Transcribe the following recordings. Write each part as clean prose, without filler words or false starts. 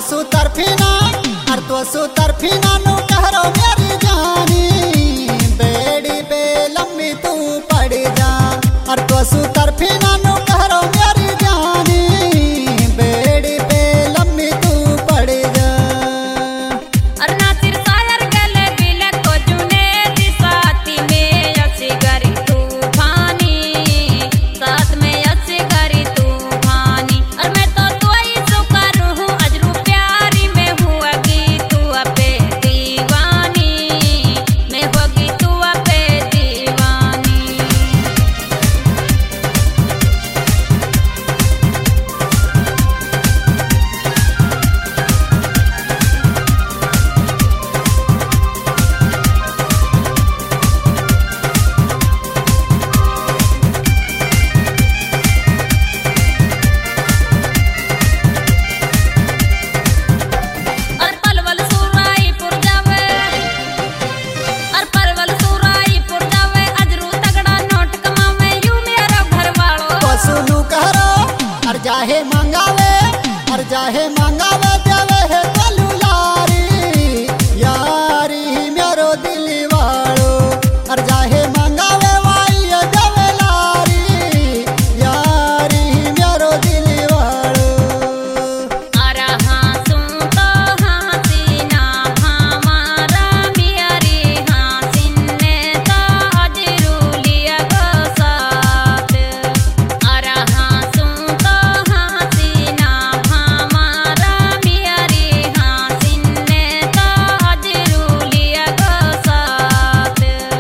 सुतरफीना और तो सुतरफीना नु कहरो मेरी जानी बेड़ी पे लम्बी तू पड़ जा और तो सुतरफीना नु कहरो मेरी जानी बेड़ी पे लम्बी तू पड़ जा। और नासिर शायर गले बिले को जुने दिसाती में ऐसी गरी तूफानी साथ में ऐसी गरी तूफानी और मैं तो ही सुकर हूँ अजरू प्यारी में हुआगी तू अपे दीवानी मैं होगी तू अपे दीवानी। और पलवल सुराईपुर जावे और परवल सुराईपुर जावे अजरू तगड़ा नोट कमावे यू मेरा घर वालों तो सुनु कहरो और जाहे मंगावे देवे है कलू यारी मेरो दिल वालो और जाहे मंगावे वाई देवे लारी यारी मेरो दिल वालो। और हाँसू तो हसीना हमारा मियारी हसीन ने तो अजरू लिया गो साथ और हाँसू तो हसीना हमारा मियारी हसीन ने तो अजरू लिया गो साथ।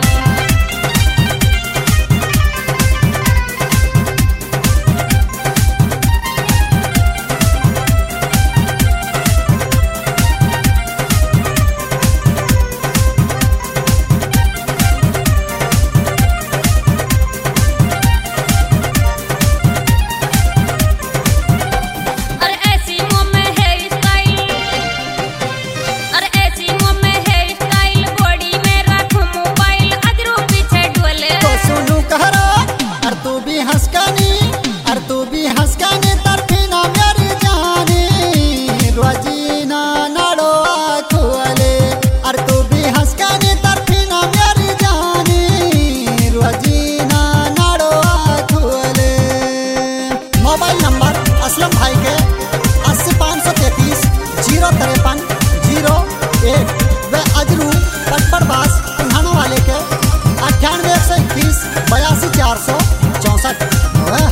और ऐसी मुँह में हेयर स्टाइल और ऐसी मुँह में हेयर स्टाइल बॉडी में रखूं मोबाइल अजरू पीछे डोले। तो सुनु कहरो और तू भी हंसकानी तरफीना मेरी जानी रोजीना नाड़ो आँखोले और तू भी हंसकानी तरफीना मेरी जानी रोजीना नाड़ो आँखोले। मोबाइल नंबर असलम भाई के 80 533 053 01 व अजरू पटपड़बास उन्हाना वाले के 98 121 82 464।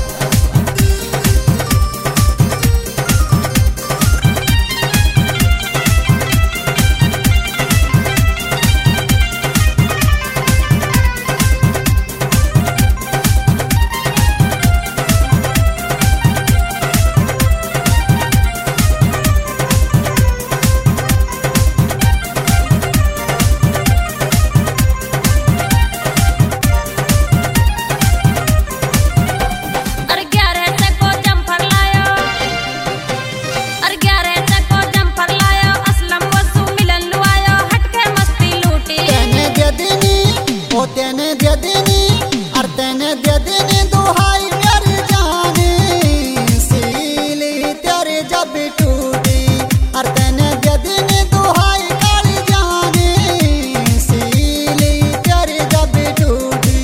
और 11 से को जम्फर लायो और 11 से को जम्फर लायो असलम वसु मिलन लुआयो हटके मस्ती लूटी। तेने दे दीनी ओ तेने दे दीनी और तेने दे दीनी दुहाई मेरी जानी सीली तेरी जब टूटी और तेने दे दीनी दुहाई काली जानी सीली तेरी जब टूटी।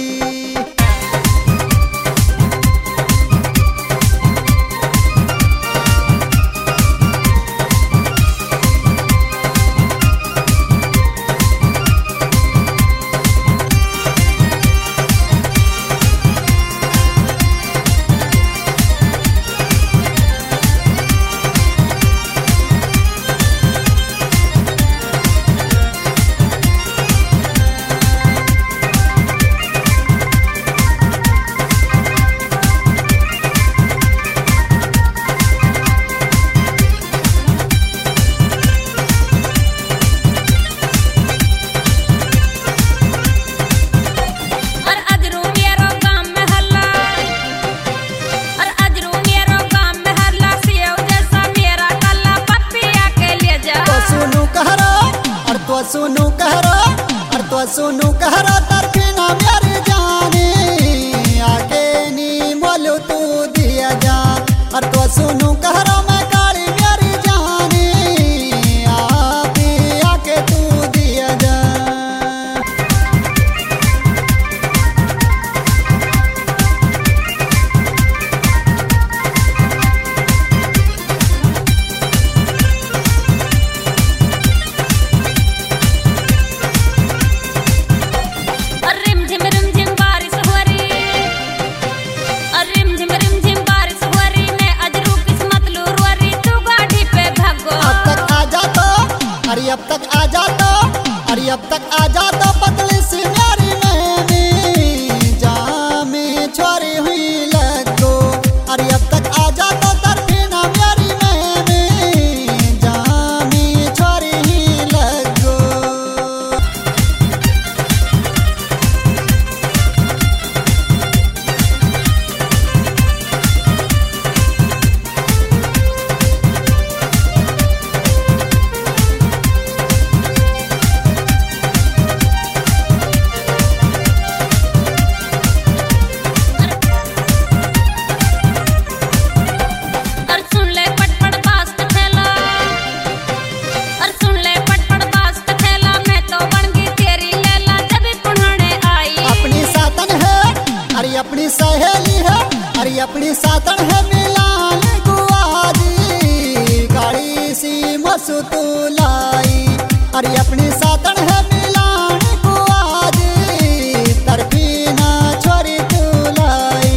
और अजरू मेरो गांव में हल्ला और अजरू मेरो गांव में हल्ला सेव जैसा मेरा कल्ला पपिया के ले जा। तो सुनु कहरो और तो सुनु कहरो तरफीना मेरी जानी आगे नी बोलू तू दिया जा और तो सुनु कहरो मैं काली मेरी जानी अरे अपनी सातन है मिलान को आज तरफी ना छोरी तू लाई।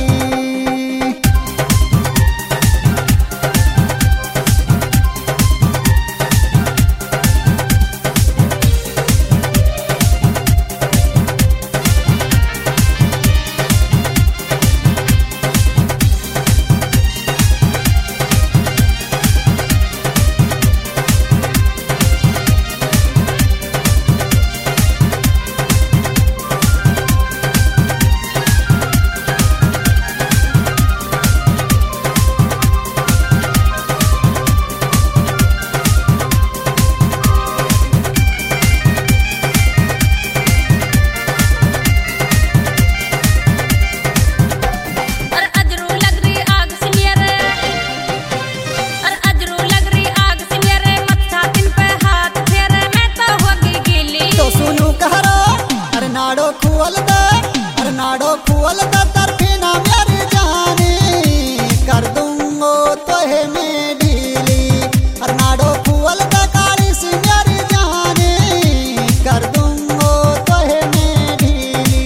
नाड़ो खुअल दा तरफी ना मेरी जानी कर दूंगो तोहे में ढीली। अरे नाड़ो खुअल दा काली सी मेरी जानी कर दूंगो तोहे में ढीली।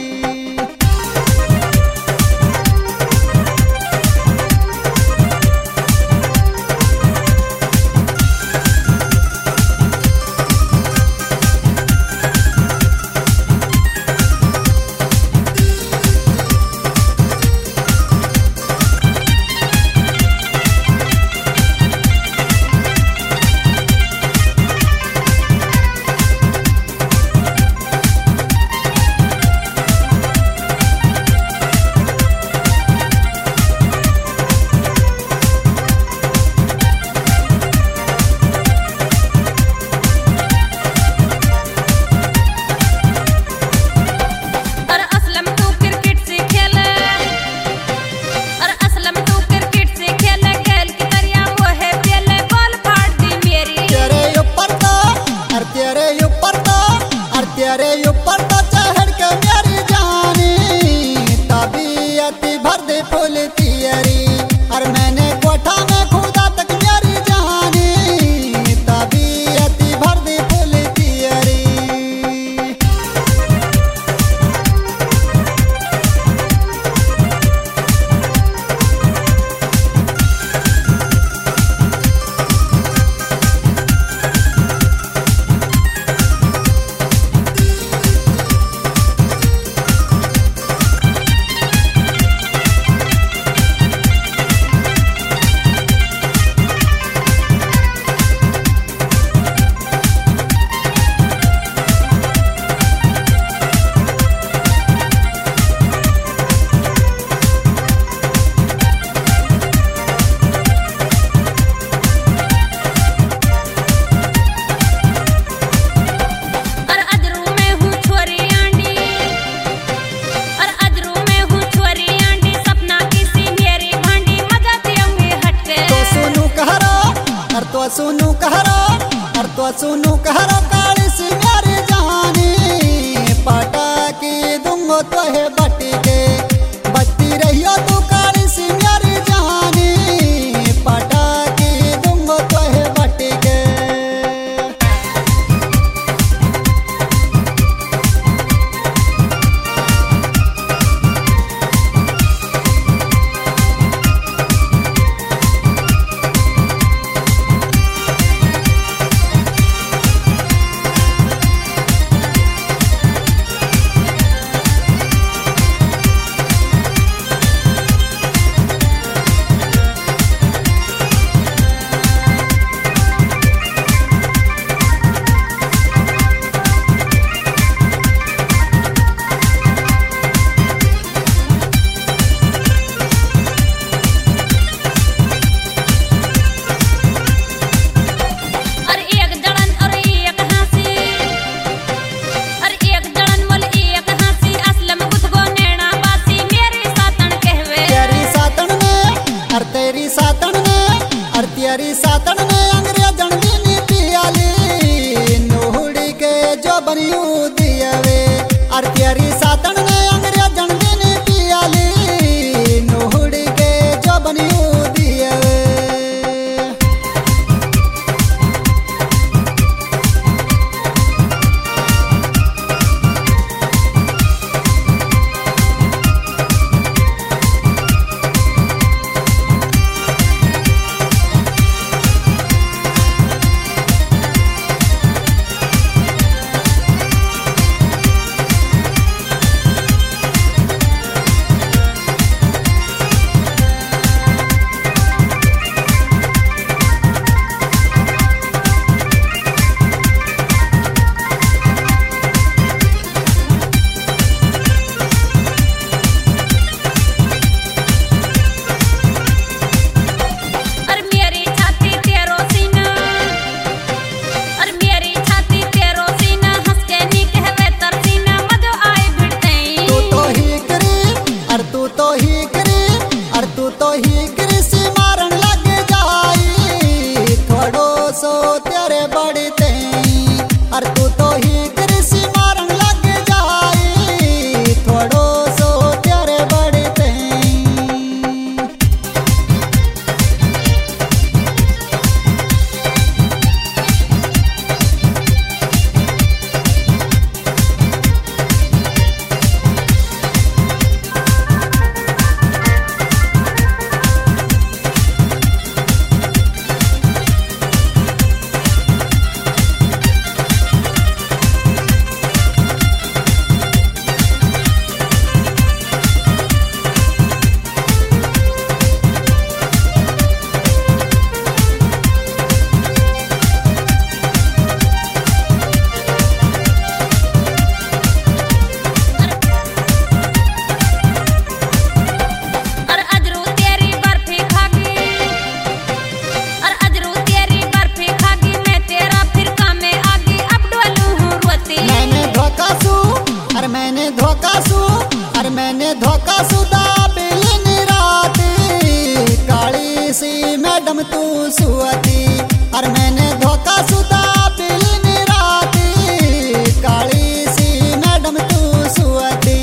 तेरे ऊपर तो चढ़ के मेरी जानी तबीयत भर दे फूल तियरी। और मैंने कोठा में खुदा तक मेरी जानी तबीयत भर दे फूल तियरी। सुनू कहरो काली सी मेरी जानी पटा की दूंगो तोहे बटी के बचती रहियो तू काली सी मेरी जानी पटा की दूंगो तोहे बटी के। तेरी सातन ने अंग्रेजन दी नीति आली नोहड़ी के जो बनियो दियावे। और तेरी सातन ने अंग्रेजन दी नीति आली नोहड़ी के जो बनियो दियावे। मैडम तू सुअती और मैंने धोखा सुधा बिली राती काली सी मैडम तू सुअती।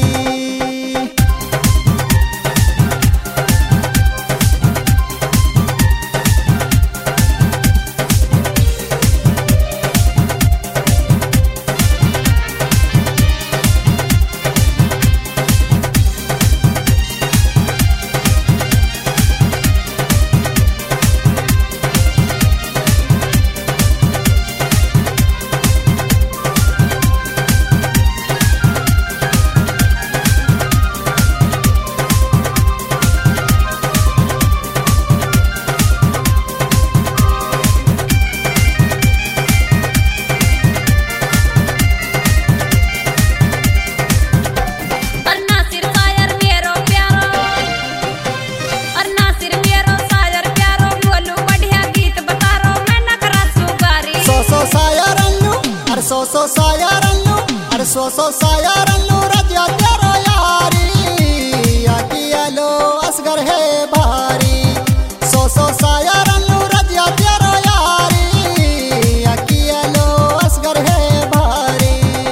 सो सायारल्लू अरे सो सायारल्लू रजा तेरा यारी अकियालो असगर है भारी सो सायारल्लू रजा तेरा यारी अकियालो असगर है भारी।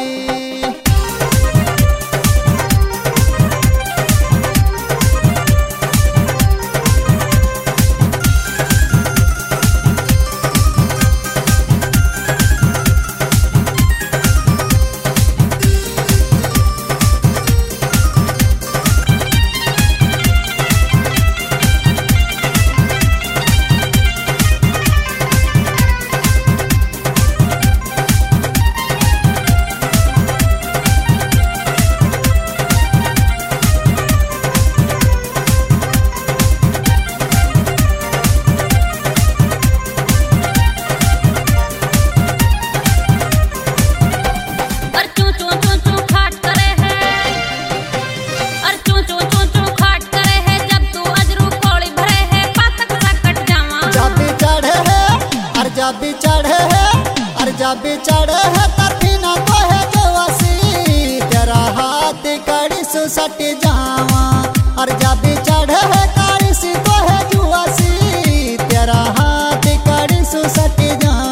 जब चढ़े है तभी ना तो है जोशी तेरा हाथ कड़ी सुसट जावा और जब चढ़े है कड़ी सी तो है जुआसी तेरा हाथ कड़ी सुसट जावा।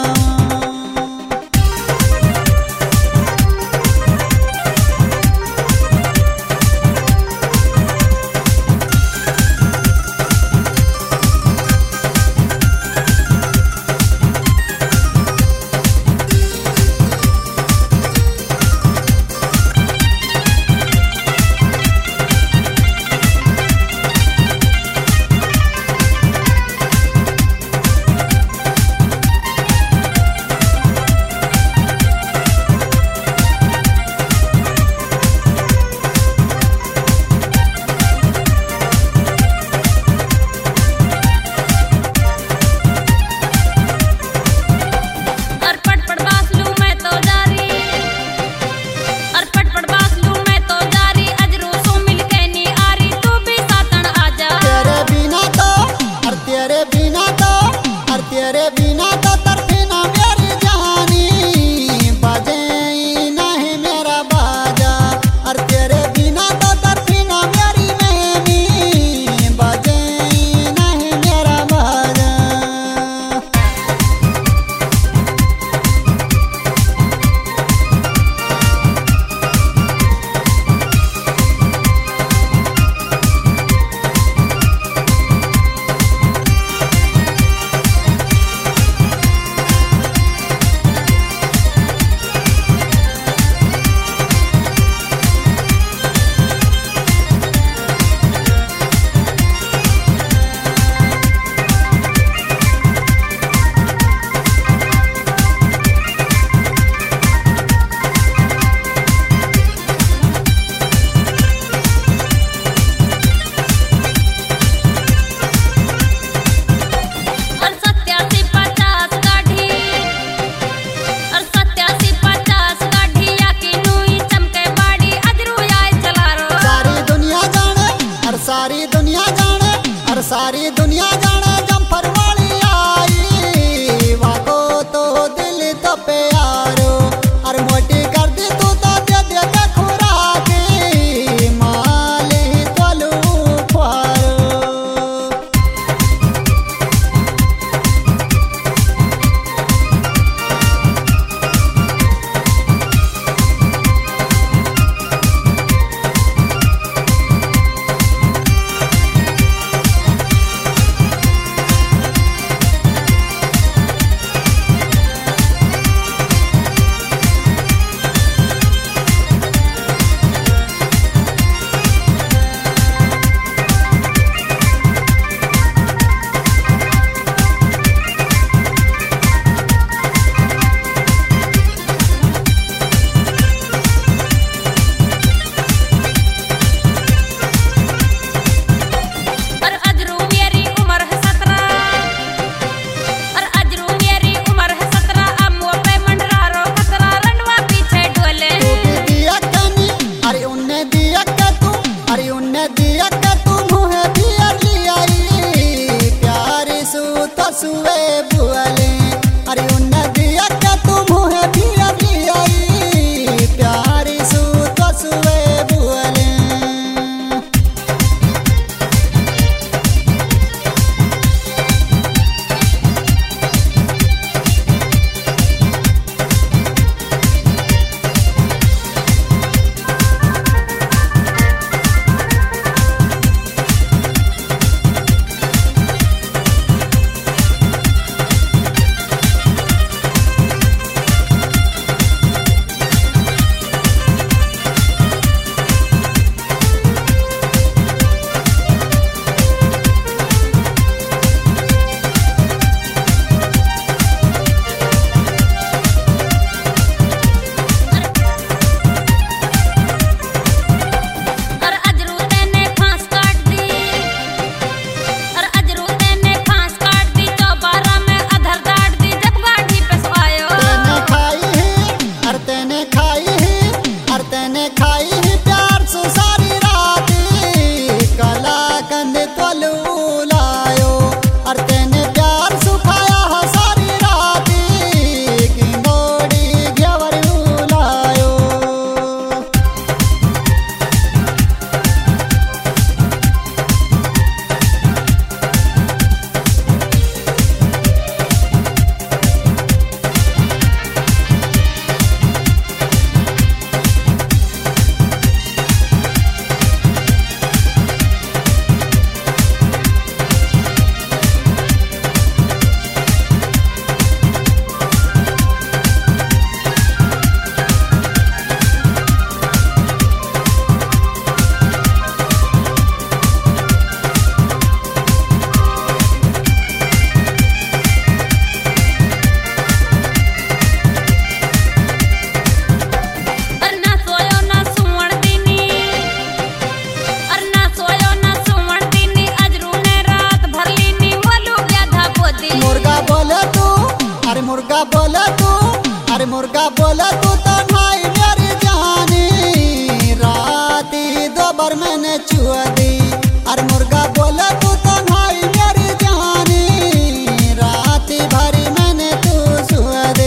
मुर्गा बोला तू तो भाई मेरी जानी राती दोबर मैंने छुआ दी। अरे मुर्गा बोला तू तो भाई मेरी जानी राती भरी मैंने तू छुआ दे।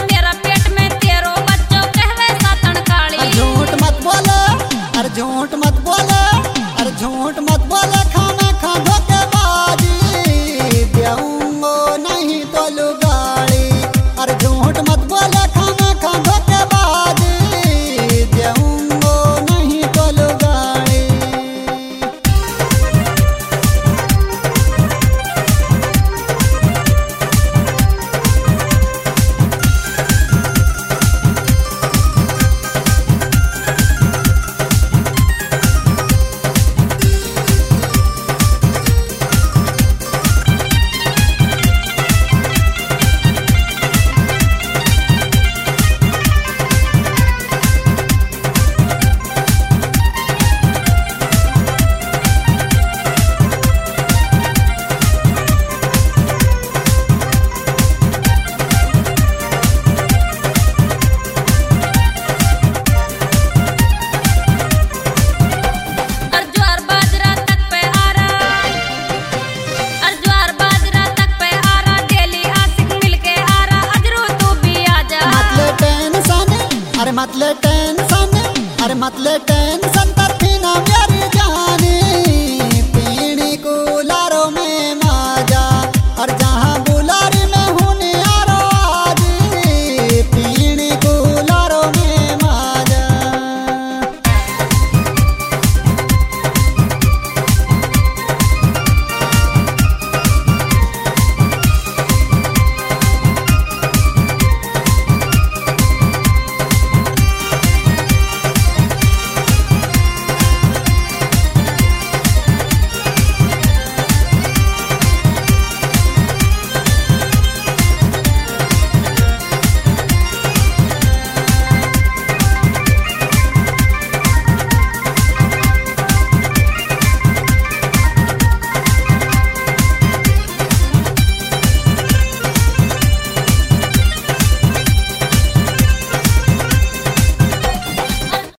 झूठ मत